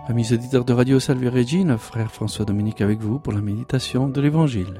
Amis auditeurs de Radio Salve Regina, frère François Dominique avec vous pour la méditation de l'Évangile.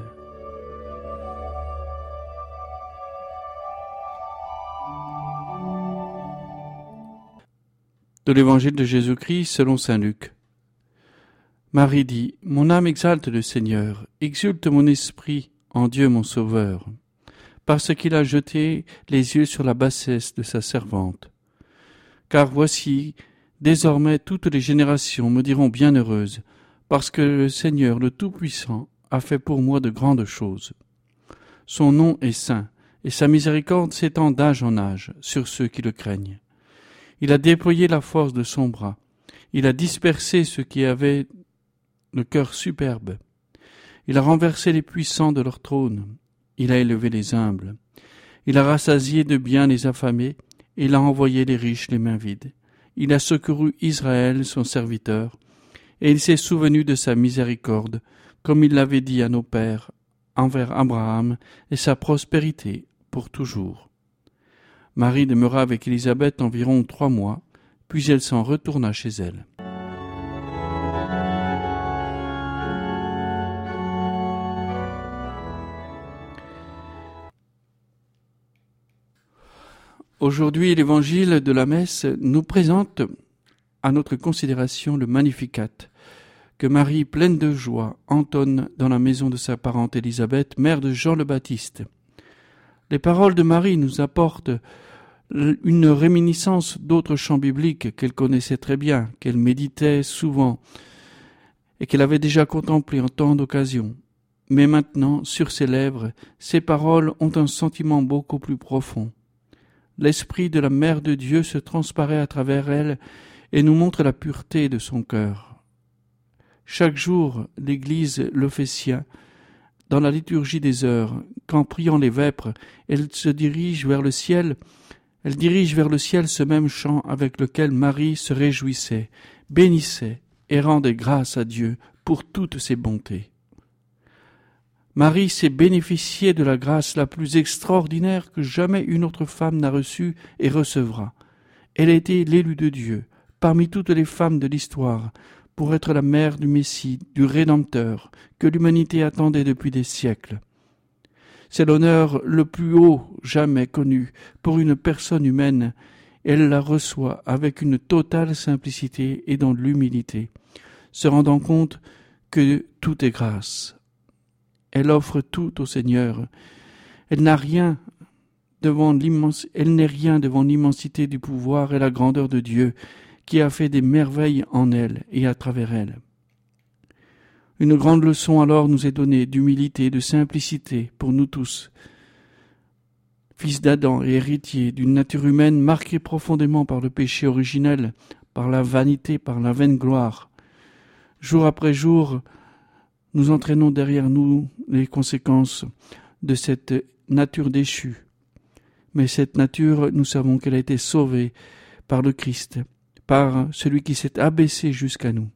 De l'Évangile de Jésus-Christ selon saint Luc. Marie dit : Mon âme exalte le Seigneur, exulte mon esprit en Dieu mon Sauveur, parce qu'il a jeté les yeux sur la bassesse de sa servante. Car voici, désormais toutes les générations me diront bienheureuse, parce que le Seigneur le Tout-Puissant a fait pour moi de grandes choses. Son nom est saint, et sa miséricorde s'étend d'âge en âge sur ceux qui le craignent. Il a déployé la force de son bras, il a dispersé ceux qui avaient le cœur superbe. Il a renversé les puissants de leur trône, il a élevé les humbles. Il a rassasié de biens les affamés, et il a envoyé les riches les mains vides. Il a secouru Israël, son serviteur, et il s'est souvenu de sa miséricorde, comme il l'avait dit à nos pères, envers Abraham, et sa prospérité pour toujours. Marie demeura avec Élisabeth environ 3 mois, puis elle s'en retourna chez elle. Aujourd'hui, l'Évangile de la Messe nous présente à notre considération le Magnificat, que Marie, pleine de joie, entonne dans la maison de sa parente Élisabeth, mère de Jean le Baptiste. Les paroles de Marie nous apportent une réminiscence d'autres chants bibliques qu'elle connaissait très bien, qu'elle méditait souvent et qu'elle avait déjà contemplées en tant d'occasions. Mais maintenant, sur ses lèvres, ces paroles ont un sentiment beaucoup plus profond. L'esprit de la Mère de Dieu se transparaît à travers elle et nous montre la pureté de son cœur. Chaque jour, l'Église le fait sien. Dans la liturgie des heures, qu'en priant les vêpres, elle dirige vers le ciel ce même chant avec lequel Marie se réjouissait, bénissait et rendait grâce à Dieu pour toutes ses bontés. Marie s'est bénéficiée de la grâce la plus extraordinaire que jamais une autre femme n'a reçue et recevra. Elle a été l'élue de Dieu, parmi toutes les femmes de l'histoire, pour être la mère du Messie, du Rédempteur, que l'humanité attendait depuis des siècles. C'est l'honneur le plus haut jamais connu pour une personne humaine. Elle la reçoit avec une totale simplicité et dans l'humilité, se rendant compte que tout est grâce. Elle offre tout au Seigneur. Elle n'est rien devant l'immensité du pouvoir et la grandeur de Dieu qui a fait des merveilles en elle et à travers elle. Une grande leçon alors nous est donnée d'humilité et de simplicité pour nous tous, fils d'Adam et héritiers d'une nature humaine marquée profondément par le péché originel, par la vanité, par la vaine gloire. Jour après jour, nous entraînons derrière nous les conséquences de cette nature déchue. Mais cette nature, nous savons qu'elle a été sauvée par le Christ, par celui qui s'est abaissé jusqu'à nous.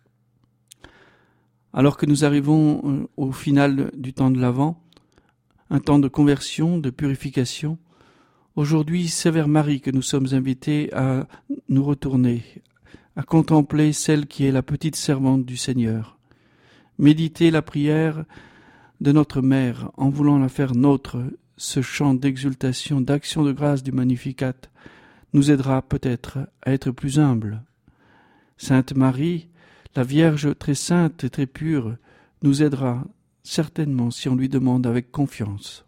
Alors que nous arrivons au final du temps de l'Avent, un temps de conversion, de purification, aujourd'hui c'est vers Marie que nous sommes invités à nous retourner, à contempler celle qui est la petite servante du Seigneur. Méditer la prière de notre Mère en voulant la faire nôtre, ce chant d'exultation, d'action de grâce du Magnificat, nous aidera peut-être à être plus humbles. Sainte Marie, la Vierge très sainte et très pure, nous aidera certainement si on lui demande avec confiance.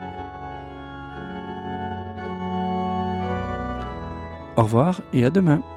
Au revoir et à demain.